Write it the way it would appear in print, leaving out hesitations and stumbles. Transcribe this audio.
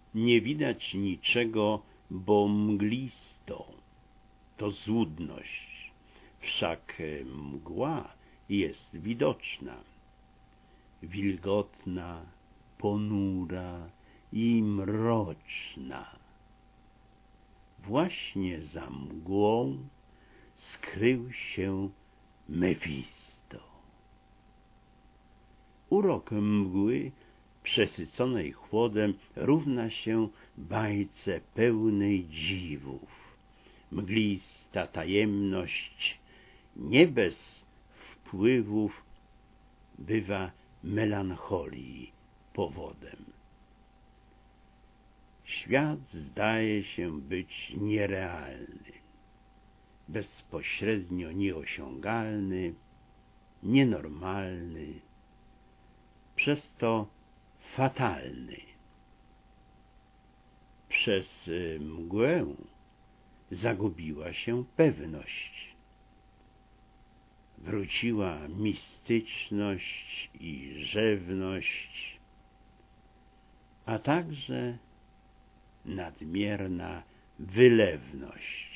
Nie widać niczego, bo mglisto. To złudność, wszak mgła jest widoczna. Wilgotna, ponura i mroczna. Właśnie za mgłą skrył się Mefisto. Urok mgły przesyconej chłodem równa się bajce pełnej dziwów. Mglista tajemność nie bez wpływów bywa melancholii powodem. Świat zdaje się być nierealny, bezpośrednio nieosiągalny, nienormalny, przez to fatalny. Przez mgłę zagubiła się pewność. Wróciła mistyczność i rzewność, a także nadmierna wylewność.